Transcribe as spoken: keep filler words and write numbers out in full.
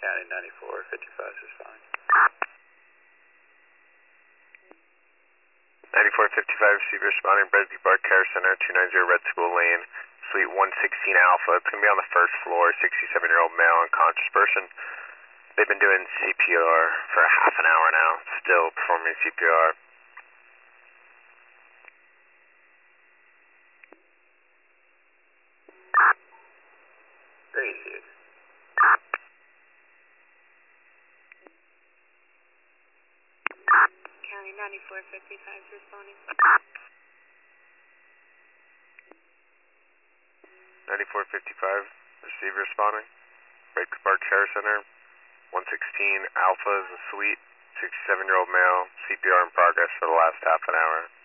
County ninety-four fifty-five is responding. ninety-four fifty-five, receive responding, Bresby Park Care Center, two ninety Red School Lane, Suite one sixteen Alpha. It's going to be on the first floor, sixty-seven-year-old male unconscious person. They've been doing C P R for half an hour now, still performing C P R. Very serious. County ninety-four fifty-five is responding. ninety-four fifty-five, receive responding, Bresby Park Care Center, one sixteen Alpha is a suite, sixty-seven-year-old male, C P R in progress for the last half an hour.